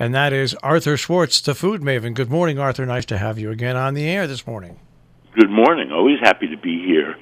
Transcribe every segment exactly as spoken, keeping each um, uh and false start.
and that is Arthur Schwartz, the food maven. Good morning, Arthur. Nice to have you again on the air this morning. Good morning. Always happy to be here.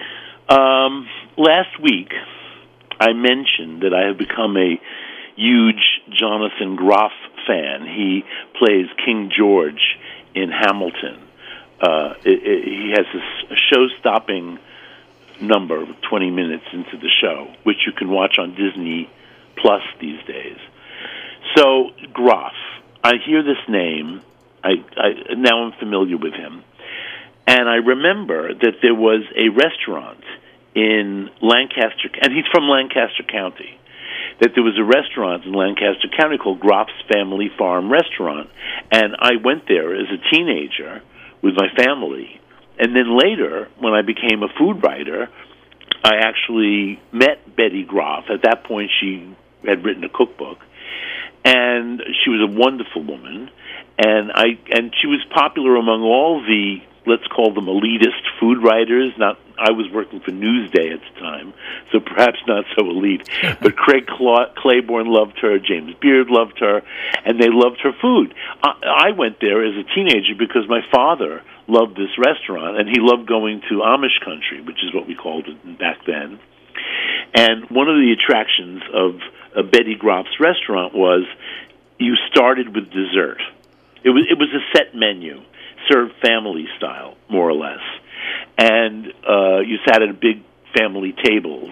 Um, last week, I mentioned that I have become a huge Jonathan Groff fan. He plays King George in Hamilton. Uh, it, it, he has a show-stopping number, twenty minutes into the show, which you can watch on Disney Plus these days. So, Groff, I hear this name. I, I now I'm familiar with him. And I remember that there was a restaurant in Lancaster, and he's from Lancaster County, that there was a restaurant in Lancaster County called Groff's Family Farm Restaurant. And I went there as a teenager with my family. And then later, when I became a food writer, I actually met Betty Groff. At that point, she had written a cookbook. And she was a wonderful woman. And I and she was popular among all the, let's call them elitist food writers. Not, I was working for Newsday at the time, so perhaps not so elite. But Craig Cla- Claiborne loved her, James Beard loved her, and they loved her food. I, I went there as a teenager because my father loved this restaurant, and he loved going to Amish country, which is what we called it back then. And one of the attractions of uh, Betty Groff's restaurant was you started with dessert. It was it was a set menu, served family style, more or less. And uh, you sat at big family tables.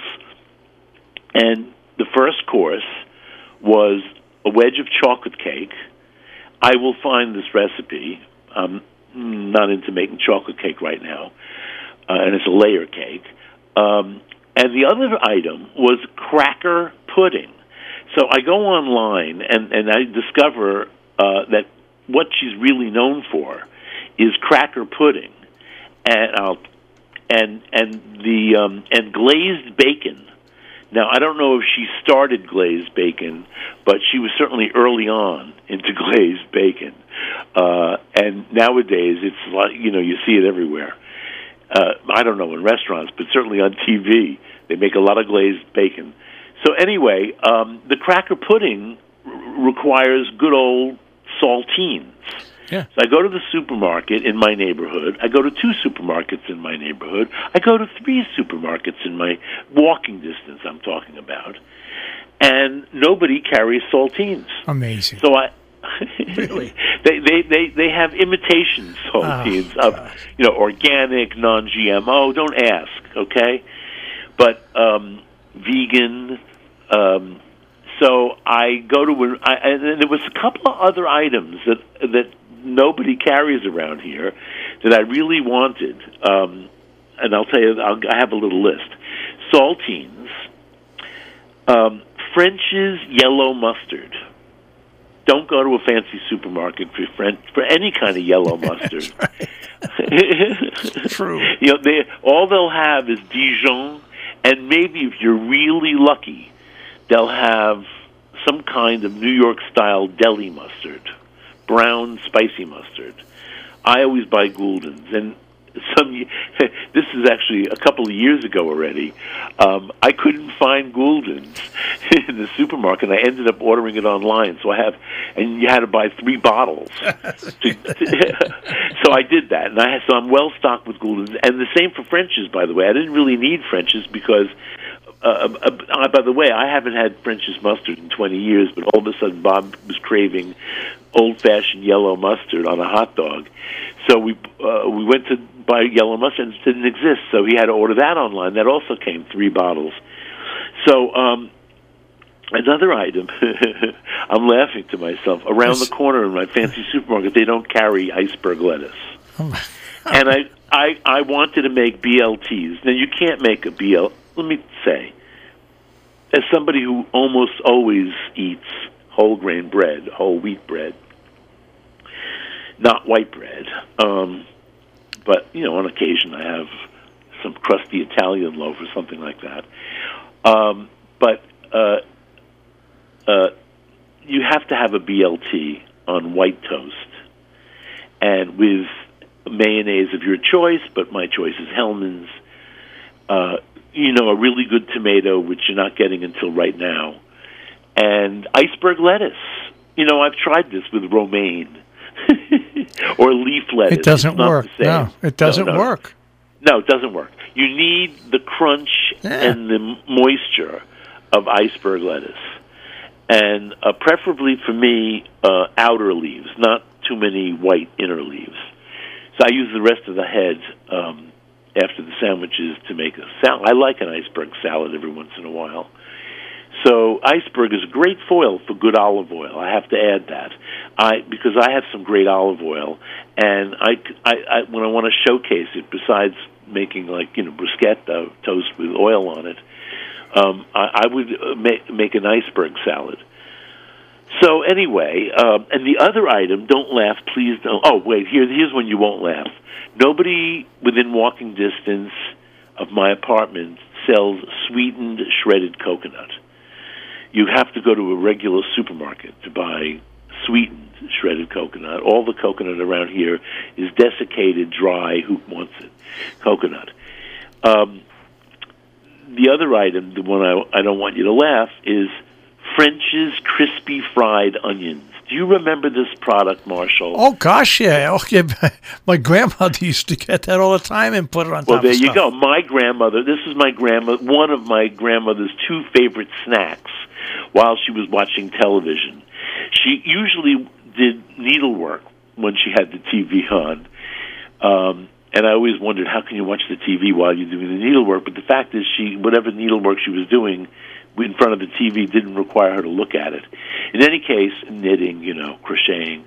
And the first course was a wedge of chocolate cake. I will find this recipe. I'm not into making chocolate cake right now. Uh, and it's a layer cake. Um, and the other item was cracker pudding. So I go online, and, and I discover uh, that what she's really known for is cracker pudding, and I'll, and and the um, and glazed bacon. Now I don't know if she started glazed bacon, but she was certainly early on into glazed bacon. Uh, and nowadays it's like, you know, you see it everywhere. Uh, I don't know in restaurants, but certainly on T V they make a lot of glazed bacon. So anyway, um, the cracker pudding r- requires good old saltines. Yeah. So I go to the supermarket in my neighborhood. I go to two supermarkets in my neighborhood. I go to three supermarkets in my walking distance I'm talking about. And nobody carries saltines. Amazing. So I... Really? they, they, they, they have imitation saltines Oh, of, gosh. you know, organic, non-G M O. Don't ask, okay? But um, vegan... Um, So I go to, I, and there was a couple of other items that that nobody carries around here that I really wanted, um, and I'll tell you, I'll, I have a little list. Saltines, um, French's yellow mustard. Don't go to a fancy supermarket for French, for any kind of yellow mustard. True. You know, they, all they'll have is Dijon, and maybe if you're really lucky, they'll have some kind of New York-style deli mustard, brown, spicy mustard. I always buy Gulden's, and some. This is actually a couple of years ago already. Um, I couldn't find Gulden's in the supermarket. I ended up ordering it online, so I have, and you had to buy three bottles. to, so I did that, and I so I'm well stocked with Gulden's, and the same for French's. By the way, I didn't really need French's because. Uh, uh, uh, by the way, I haven't had French's mustard in twenty years, but all of a sudden Bob was craving old-fashioned yellow mustard on a hot dog. So we uh, we went to buy yellow mustard, and it didn't exist, so he had to order that online. That also came three bottles. So um, another item, I'm laughing to myself, around the corner in my fancy supermarket, they don't carry iceberg lettuce. Oh. And I, I, I wanted to make B L Ts. Now, you can't make a B L T. Let me say, as somebody who almost always eats whole grain bread, whole wheat bread, not white bread, um, but, you know, on occasion I have some crusty Italian loaf or something like that. Um, but uh, uh, you have to have a B L T on white toast, and with mayonnaise of your choice, but my choice is Hellmann's. Uh, you know, a really good tomato, which you're not getting until right now, and iceberg lettuce. you know, I've tried this with romaine or leaf lettuce. It doesn't It's not work. the same. No, it doesn't no, no. work. No, it doesn't work. You need the crunch Yeah. and the moisture of iceberg lettuce. And uh, preferably for me, uh, outer leaves, not too many white inner leaves. So I use the rest of the head um, after the sandwiches to make a salad. I like an iceberg salad every once in a while. So iceberg is a great foil for good olive oil. I have to add that, I because I have some great olive oil, and I, I, I when I want to showcase it, besides making like you know bruschetta toast with oil on it, um, I, I would make make an iceberg salad. So anyway, um, and the other item, don't laugh, please don't. Oh wait, here here's when you won't laugh. Nobody within walking distance of my apartment sells sweetened shredded coconut. You have to go to a regular supermarket to buy sweetened shredded coconut. All the coconut around here is desiccated, dry. Who wants it? Coconut. Um, the other item, the one I, I don't want you to laugh, is French's crispy fried onions. Do you remember this product, Marshall? Oh gosh, yeah. Okay, my grandmother used to get that all the time and put it on top. Well, there of you stuff. go. My grandmother. This is my grandma. One of my grandmother's two favorite snacks while she was watching television. She usually did needlework when she had the T V on, um, and I always wondered how can you watch the T V while you're doing the needlework. But the fact is, she whatever needlework she was doing in front of the T V didn't require her to look at it. In any case, knitting, you know, crocheting.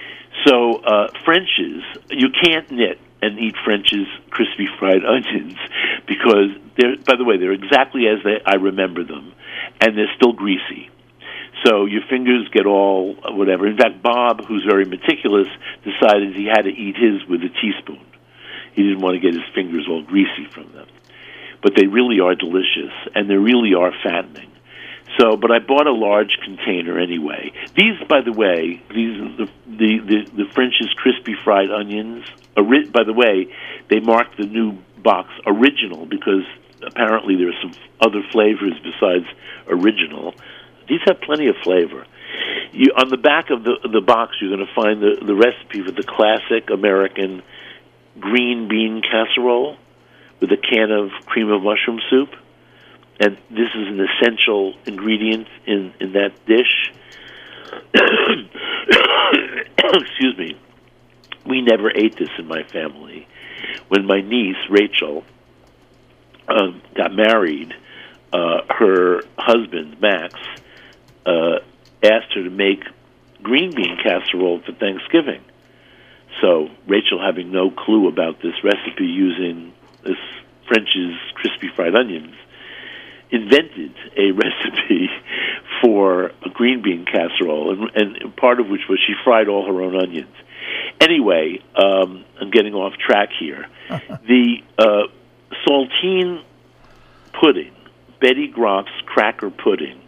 So uh, French's, you can't knit and eat French's crispy fried onions because they're, by the way, they're exactly as they, I remember them, and they're still greasy. So your fingers get all whatever. In fact, Bob, who's very meticulous, decided he had to eat his with a teaspoon. He didn't want to get his fingers all greasy from them. But they really are delicious, and they really are fattening. So, but I bought a large container anyway. These, by the way, these the the the, the French's crispy fried onions. Ori- by the way, they marked the new box original because apparently there are some other flavors besides original. These have plenty of flavor. You, on the back of the the box, you're going to find the the recipe for the classic American green bean casserole with a can of cream of mushroom soup. And this is an essential ingredient in, in that dish. Excuse me. We never ate this in my family. When my niece, Rachel, um, got married, uh, her husband, Max, uh, asked her to make green bean casserole for Thanksgiving. So Rachel, having no clue about this recipe using this French's crispy fried onions, invented a recipe for a green bean casserole, and, and part of which was she fried all her own onions. Anyway, um, I'm getting off track here. The uh, saltine pudding, Betty Groff's cracker pudding,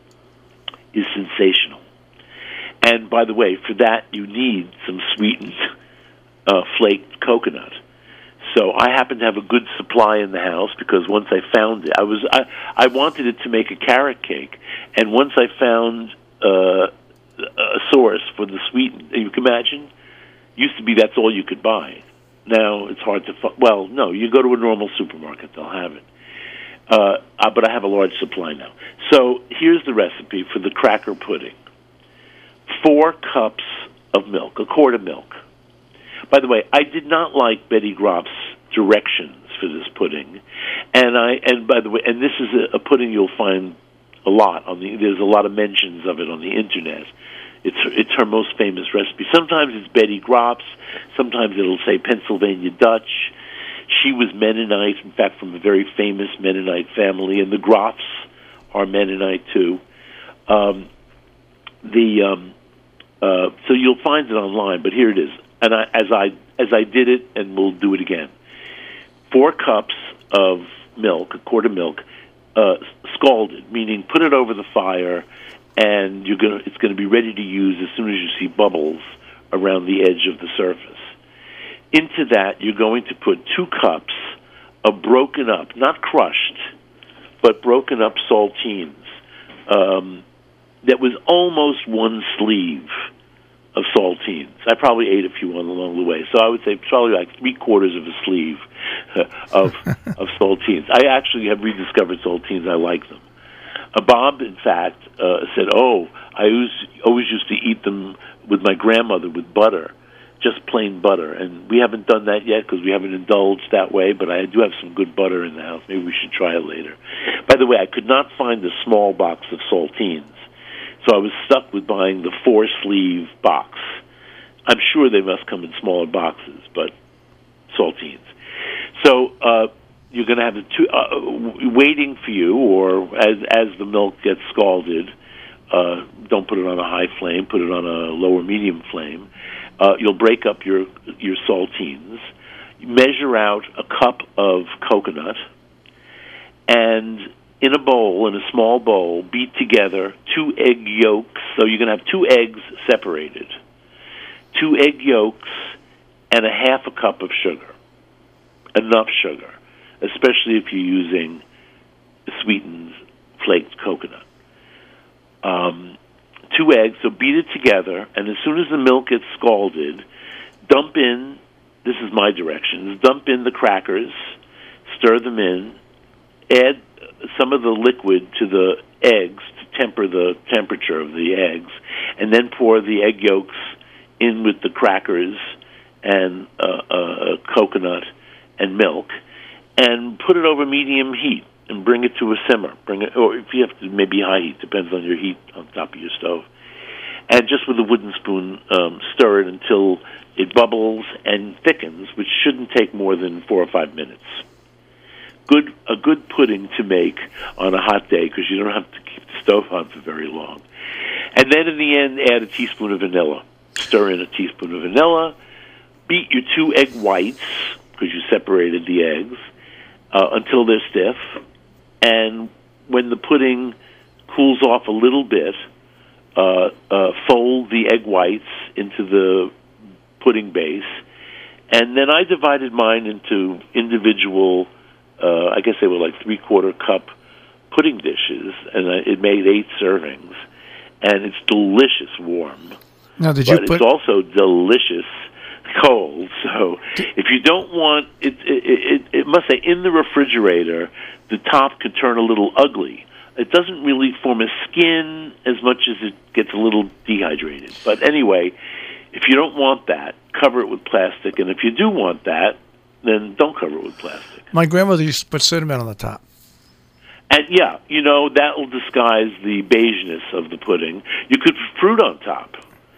is sensational. And by the way, for that you need some sweetened uh, flaked coconut. So I happen to have a good supply in the house because once I found it, I was I, I wanted it to make a carrot cake, and once I found uh, a source for the sweetened, you can imagine, used to be that's all you could buy. Now it's hard to find. Well, no, you go to a normal supermarket, they'll have it. Uh, uh, but I have a large supply now. So here's the recipe for the cracker pudding: four cups of milk, a quart of milk. By the way, I did not like Betty Groff's directions for this pudding, and I and by the way, and this is a, a pudding you'll find a lot on the. There's a lot of mentions of it on the internet. It's it's her most famous recipe. Sometimes it's Betty Groff's. Sometimes it'll say Pennsylvania Dutch. She was Mennonite, in fact, from a very famous Mennonite family, and the Groffs are Mennonite too. Um, the um, uh, so you'll find it online, but here it is. And I, as I as I did it, and we'll do it again. Four cups of milk, a quart of milk, uh, scalded, meaning put it over the fire, and you're gonna it's gonna be ready to use as soon as you see bubbles around the edge of the surface. Into that, you're going to put two cups of broken up, not crushed, but broken up saltines. Um, that was almost one sleeve of saltines. I probably ate a few on along the way, so I would say probably like three quarters of a sleeve of of saltines. I actually have rediscovered saltines. I like them. Uh, Bob, in fact, uh, said, "Oh, I always, always used to eat them with my grandmother with butter, just plain butter." And we haven't done that yet because we haven't indulged that way, but I do have some good butter in the house. Maybe we should try it later. By the way, I could not find the small box of saltines, so I was stuck with buying the four-sleeve box. I'm sure they must come in smaller boxes, but saltines. So uh, you're going to have the two uh, waiting for you, or as as the milk gets scalded. Uh, don't put it on a high flame. Put it on a lower medium flame. Uh, you'll break up your your saltines. Measure out a cup of coconut, and in a bowl, in a small bowl, beat together two egg yolks. So you're going to have two eggs separated, two egg yolks, and a half a cup of sugar. Enough sugar, especially if you're using sweetened flaked coconut. Um, two eggs, so beat it together, and as soon as the milk gets scalded, dump in, this is my directions, dump in the crackers, stir them in, add some of the liquid to the eggs to temper the temperature of the eggs, and then pour the egg yolks in with the crackers and uh, uh, coconut and milk, and put it over medium heat. And bring it to a simmer. Bring it, or if you have to, maybe high heat, depends on your heat on top of your stove. And just with a wooden spoon, um, stir it until it bubbles and thickens, which shouldn't take more than four or five minutes. Good, a good pudding to make on a hot day because you don't have to keep the stove on for very long. And then in the end, add a teaspoon of vanilla. Stir in a teaspoon of vanilla. Beat your two egg whites because you separated the eggs uh, until they're stiff. And when the pudding cools off a little bit, uh, uh, fold the egg whites into the pudding base. And then I divided mine into individual, uh, I guess they were like three-quarter cup pudding dishes, and I, it made eight servings. And it's delicious warm. Now, did but you put... it's also delicious cold. So if you don't want it, it, it, it must say in the refrigerator, the top can turn a little ugly. It doesn't really form a skin as much as it gets a little dehydrated. But anyway, if you don't want that, cover it with plastic. And if you do want that, then don't cover it with plastic. My grandmother used to put cinnamon on the top. And yeah, you know, that will disguise the beigeness of the pudding. You could put fruit on top.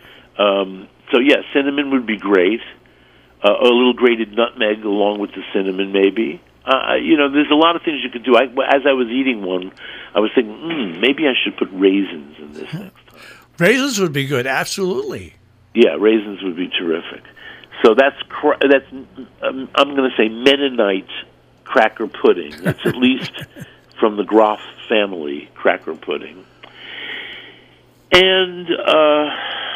Um, so yeah, cinnamon would be great. Uh, a little grated nutmeg along with the cinnamon, maybe. Uh, you know, there's a lot of things you could do. I, as I was eating one, I was thinking, mm, maybe I should put raisins in this next time. Raisins would be good, absolutely. Yeah, raisins would be terrific. So that's cra- that's um, I'm going to say Mennonite cracker pudding. It's at least from the Groff family cracker pudding. And uh,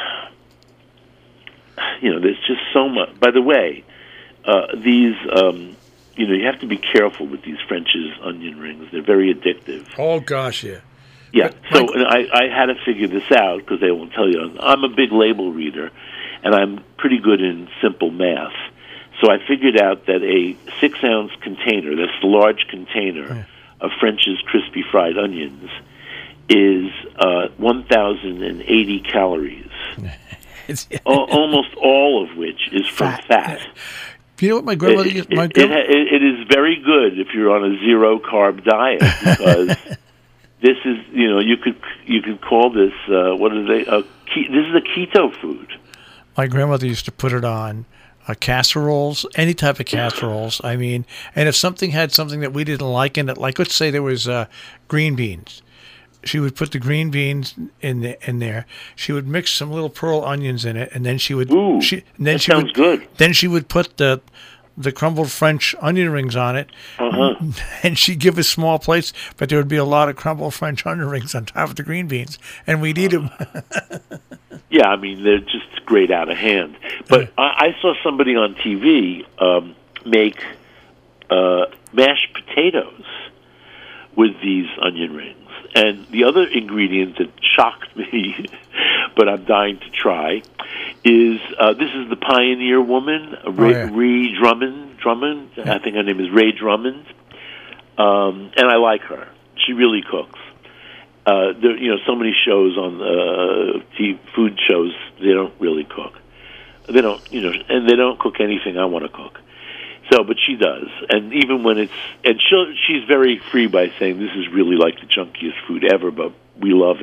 you know, there's just so much. By the way, uh, these. Um, You know, you have to be careful with these French's onion rings. They're very addictive. Oh, gosh, yeah. Yeah, But so Mike- and I, I had to figure this out because they won't tell you. I'm a big label reader, and I'm pretty good in simple math. So I figured out that a six-ounce container, that's the large container, Yeah. of French's crispy fried onions, is uh, one thousand eighty calories, It's, al- almost all of which is from Fat. fat. you know what my grandmother It, used? it, My it, grandma, it, it is very good if you're on a zero carb diet because this is, you know, you could you could call this uh, what is it? A ke- this is a keto food. my grandmother used to put it on uh, casseroles, any type of casseroles. I mean, and if something had something that we didn't like in it, like let's say there was uh, green beans, she would put the green beans in the, in there. She would mix some little pearl onions in it, and then she would. Ooh, she, and then that she sounds would, good. Then she would put the the crumbled French onion rings on it, Uh-huh. and she'd give us small plates, but there would be a lot of crumbled French onion rings on top of the green beans, and we'd eat them. Yeah, I mean, they're just great out of hand. But I, I saw somebody on T V um, make uh, mashed potatoes with these onion rings. and the other ingredient that shocked me, but I'm dying to try, is uh, this is the Pioneer Woman, Ray, oh, yeah. Ray Drummond. Drummond, yeah. I think her name is Ray Drummond, um, and I like her. She really cooks. Uh, there, you know, so many shows on uh, t- food shows, they don't really cook. They don't, you know, and they don't cook anything I want to cook. So, but she does, and even when it's, and she she's very free by saying this is really like the junkiest food ever, but we love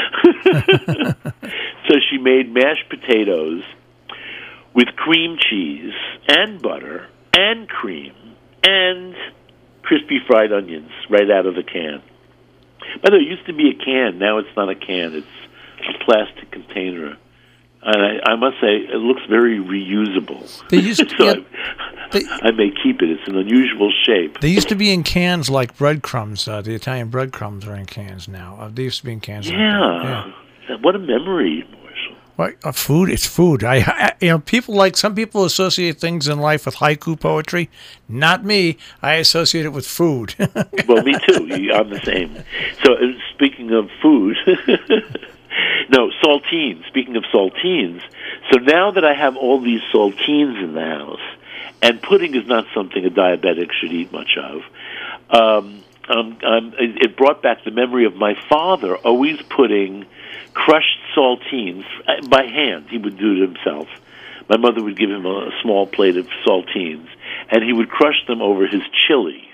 it. So she made mashed potatoes with cream cheese and butter and cream and crispy fried onions right out of the can. By the way, it used to be a can. Now it's not a can. It's a plastic container. And I, I must say, it looks very reusable. They used to, so yeah, I, they, I may keep it. It's an unusual shape. They used to be in cans like breadcrumbs. Uh, the Italian breadcrumbs are in cans now. Uh, they used to be in cans. Yeah. Like yeah. What a memory, Marshall. Well, uh, food, it's food. I, I, you know, people like, some people associate things in life with haiku poetry. Not me. I associate it with food. Well, me too. I'm the same. So, uh, speaking of food... No, saltines. Speaking of saltines, so now that I have all these saltines in the house, and pudding is not something a diabetic should eat much of, um, um, um, it brought back the memory of my father always putting crushed saltines by hand. He would do it himself. My mother would give him a, a small plate of saltines, and he would crush them over his chili.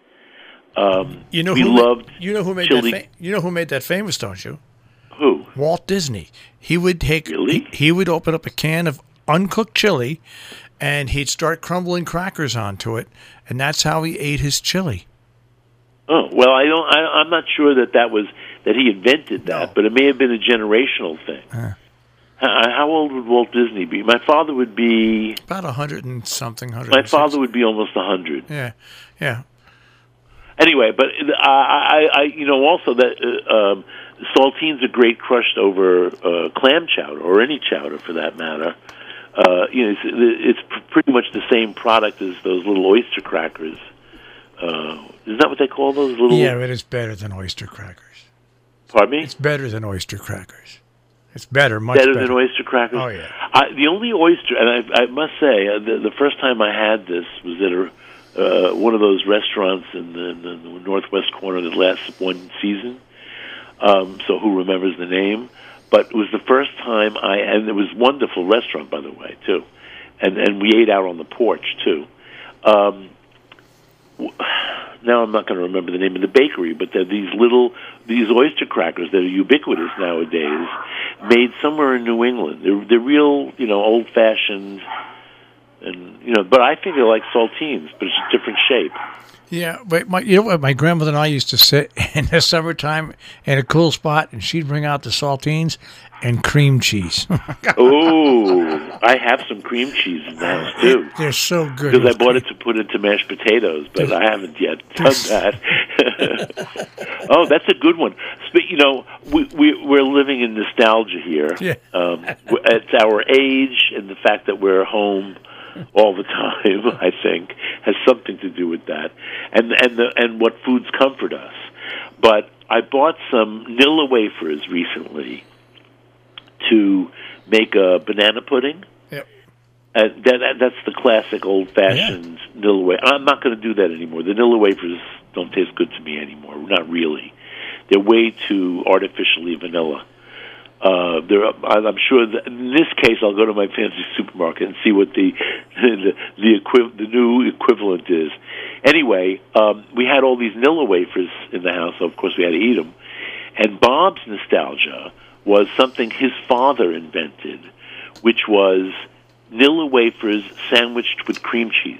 Um, you know we who loved made, you know who made chili. that fa- you know who made that famous, don't you? Who? Walt Disney. He would take Really? he, he would open up a can of uncooked chili, and he'd start crumbling crackers onto it, and that's how he ate his chili. Oh well, I don't. I, I'm not sure that that was that he invented that, No. but it may have been a generational thing. Uh, How, how old would Walt Disney be? My father would be. about a hundred and something. Hundred. My father would be almost a hundred. Yeah, yeah. Anyway, but I, I, I, you know, also that uh, um, saltines are great crushed over uh, clam chowder or any chowder for that matter. Uh, you know, it's, it's pretty much the same product as those little oyster crackers. Uh, isn't that what they call those little? Yeah, it is better than oyster crackers. Pardon me? It's better than oyster crackers. It's better, much better, better than oyster crackers. Oh yeah. I, the only oyster, and I, I must say, uh, the, the first time I had this was at a, uh, one of those restaurants in the, in the northwest corner that lasts one season. Um, so who remembers the name? But it was the first time I, and it was a wonderful restaurant, by the way, too. And and we ate out on the porch too. Um, now I'm not going to remember the name of the bakery, but they're these little these oyster crackers that are ubiquitous nowadays, made somewhere in New England. They're they're real, you know, old fashioned, and you know. But I think they're like saltines, but it's a different shape. Yeah, but my, you know what? My grandmother and I used to sit in the summertime in a cool spot, and she'd bring out the saltines and cream cheese. Oh, I have some cream cheese in the house too. They're so good. Because I bought it to put into mashed potatoes, but I haven't yet done that. Oh, that's a good one. But, you know, we, we, we're living in nostalgia here. Yeah. Um, it's our age and the fact that we're home all the time, I think, has something to do with that, and and the and what foods comfort us. But I bought some Nilla wafers recently to make a banana pudding. Yep. And that, that that's the classic old-fashioned yeah. Nilla wafer. I'm not going to do that anymore. The Nilla wafers don't taste good to me anymore. Not really. They're way too artificially vanilla. Uh, there, I'm sure that in this case, I'll go to my fancy supermarket and see what the the the, equi- the new equivalent is. Anyway, um, we had all these Nilla wafers in the house, so of course we had to eat them. And Bob's nostalgia was something his father invented, which was Nilla wafers sandwiched with cream cheese.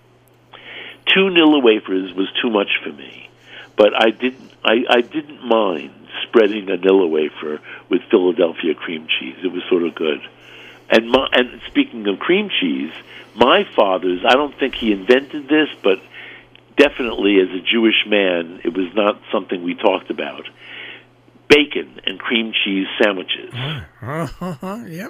Two Nilla wafers was too much for me, but I didn't. I, I didn't mind spreading a Nilla wafer with Philadelphia cream cheese. It was sort of good. And my, and speaking of cream cheese, my father's, I don't think he invented this, but definitely as a Jewish man, it was not something we talked about. Bacon and cream cheese sandwiches. Uh-huh, yep.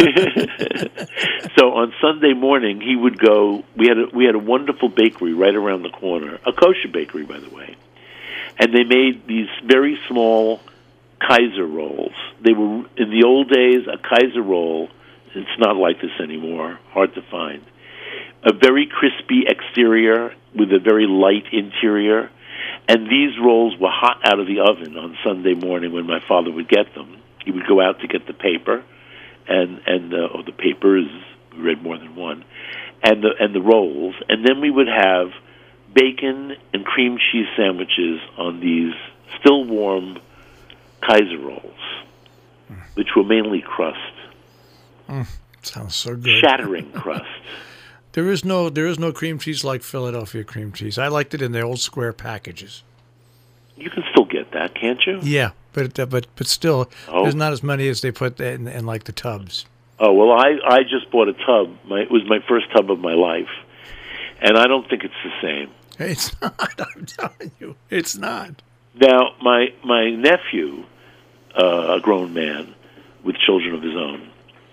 So on Sunday morning, he would go, we had a, we had a wonderful bakery right around the corner, a kosher bakery, by the way. and they made these very small Kaiser rolls. They were, in the old days, a Kaiser roll, it's not like this anymore, hard to find. A very crispy exterior with a very light interior. And these rolls were hot out of the oven on Sunday morning when my father would get them. He would go out to get the paper, and and uh, or the papers, we read more than one, and the and the rolls, and then we would have bacon and cream cheese sandwiches on these still warm Kaiser rolls, which were mainly crust. Mm, sounds so good. Shattering crust. There is no there is no cream cheese like Philadelphia cream cheese. I liked it in the old square packages. You can still get that, can't you? Yeah, but uh, but but still, oh. there's not as many as they put in, in like the tubs. Oh well, I I just bought a tub. My, it was my first tub of my life, and I don't think it's the same. It's not. I'm telling you, it's not. Now, my my nephew, uh, a grown man with children of his own,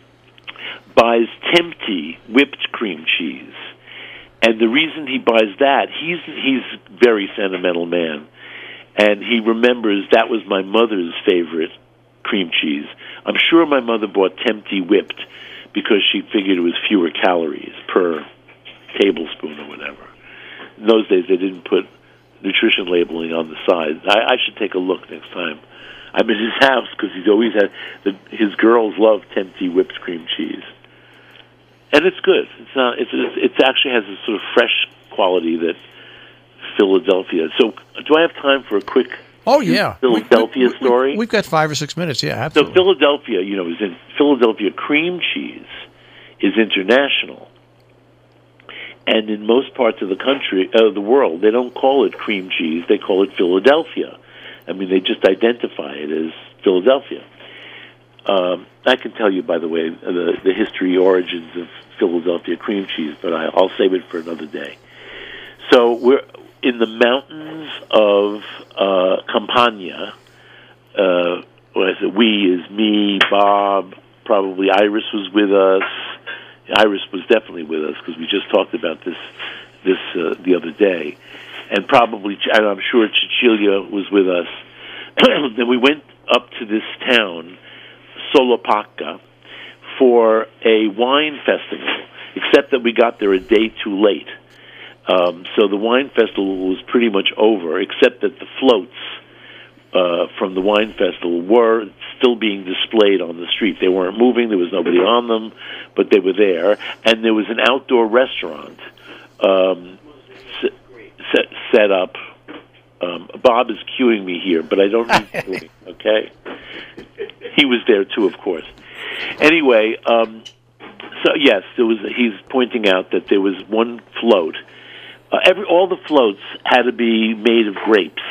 buys Tempty whipped cream cheese, and the reason he buys that, he's he's a very sentimental man, and he remembers that was my mother's favorite cream cheese. I'm sure my mother bought Tempty whipped because she figured it was fewer calories per tablespoon or whatever. In those days, they didn't put nutrition labeling on the side. I, I should take a look next time I'm in his house, because he's always had the, his girls love Tempty whipped cream cheese. And it's good. It's not. It's it actually has a sort of fresh quality that Philadelphia. So, do I have time for a quick? Oh yeah, Philadelphia we, we, story. We, we've got five or six minutes. Yeah, absolutely. So Philadelphia, you know, is in Philadelphia. Cream cheese is international, and in most parts of the country, uh, the world, they don't call it cream cheese. They call it Philadelphia. I mean, they just identify it as Philadelphia. Um, I can tell you, by the way, the, the history, origins of Philadelphia cream cheese, but I, I'll save it for another day. So we're in the mountains of uh, Campania. Uh, what is it? We is me, Bob, probably Iris was with us. Iris was definitely with us because we just talked about this this uh, the other day. And probably, and I'm sure Cecilia was with us. Then we went up to this town, Solopacca, for a wine festival, except that we got there a day too late. Um, so the wine festival was pretty much over, except that the floats uh, from the wine festival were still being displayed on the street. They weren't moving, there was nobody on them, but they were there. And there was an outdoor restaurant um, set, set up. Um, Bob is cueing me here, but I don't need cueing, okay? He was there too, of course. Anyway, um, so yes, there was. He's pointing out that there was one float. Uh, every all the floats had to be made of grapes,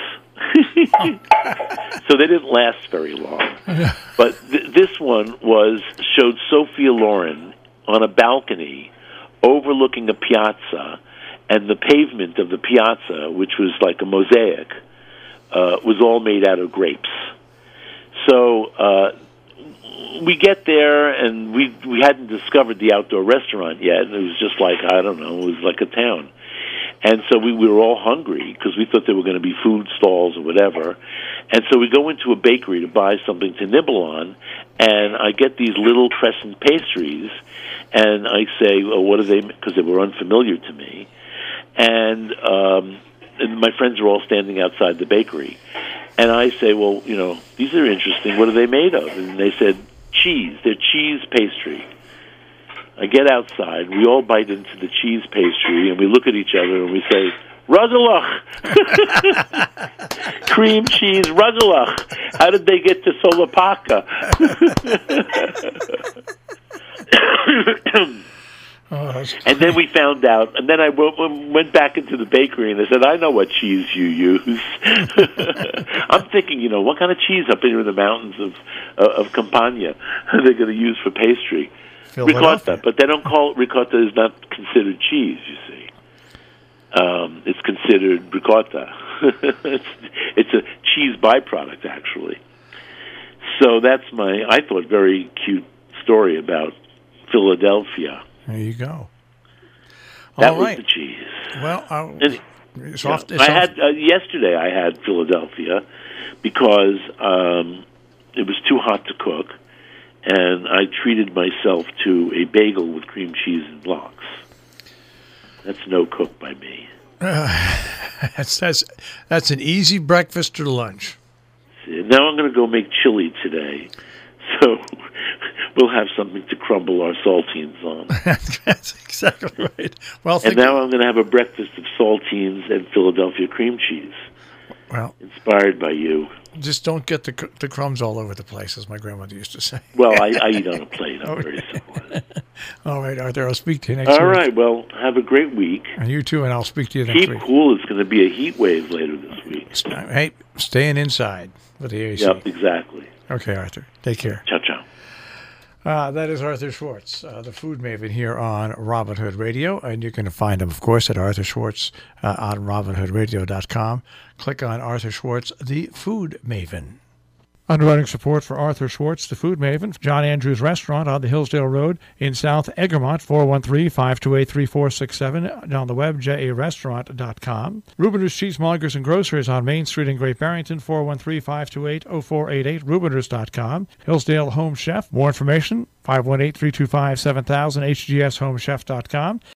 so they didn't last very long. But th- this one was showed Sophia Loren on a balcony overlooking a piazza, and the pavement of the piazza, which was like a mosaic, uh, was all made out of grapes. So uh, we get there, and we we hadn't discovered the outdoor restaurant yet, and it was just like, I don't know, it was like a town. And so we, we were all hungry because we thought there were going to be food stalls or whatever. And so we go into a bakery to buy something to nibble on, and I get these little crescent pastries, and I say, well, what are they? Because they were unfamiliar to me. And, um, and my friends are all standing outside the bakery. And I say, well, you know, these are interesting. What are they made of? And they said, cheese. They're cheese pastry. I get outside. We all bite into the cheese pastry, and we look at each other, and we say, Ragalach! Cream cheese Ragalach! How did they get to Solopacca? Oh, and then we found out, and then I w- went back into the bakery, and I said, I know what cheese you use. I'm thinking, you know, what kind of cheese up here in the mountains of uh, of Campania are they going to use for pastry? Ricotta, but they don't call it ricotta. Is not considered cheese, you see. Um, it's considered ricotta. it's, it's a cheese byproduct, actually. So that's my, I thought, very cute story about Philadelphia. There you go. That All was right. the cheese. Well, I'll, Any, It's Yeah. off, it's I off- had uh, yesterday. I had Philadelphia because um, it was too hot to cook, and I treated myself to a bagel with cream cheese and blocks. That's no cook by me. that's, that's, that's an easy breakfast or lunch. Now I'm going to go make chili today, so we'll have something to crumble our saltines on. That's exactly right. Well, And think, now I'm going to have a breakfast of saltines and Philadelphia cream cheese, well, inspired by you. just don't get the cr- the crumbs all over the place, as my grandmother used to say. Well, I, I eat on a plate. I'm very simple. All right, Arthur, I'll speak to you next All week. right, well, have a great week. And you too, and I'll speak to you next Keep week. cool. It's going to be a heat wave later this week. Hey, staying inside with the A C. Yep, exactly. Okay, Arthur. Take care. Ciao, ciao. Uh, that is Arthur Schwartz, uh, the food maven here on Robin Hood Radio. And you can find him, of course, at Arthur Schwartz uh, on robin hood radio dot com. Click on Arthur Schwartz, the food maven. Underwriting support for Arthur Schwartz, the food maven, John Andrews Restaurant on the Hillsdale Road in South Egremont, four one three, five two eight, three four six seven, and on the web, j a restaurant dot com. Rubiners Cheesemongers and Grocers on Main Street in Great Barrington, four one three, five two eight, zero four eight eight, rubiners dot com. Hillsdale Home Chef, more information, five one eight, three two five, seven thousand, h g s home chef dot com.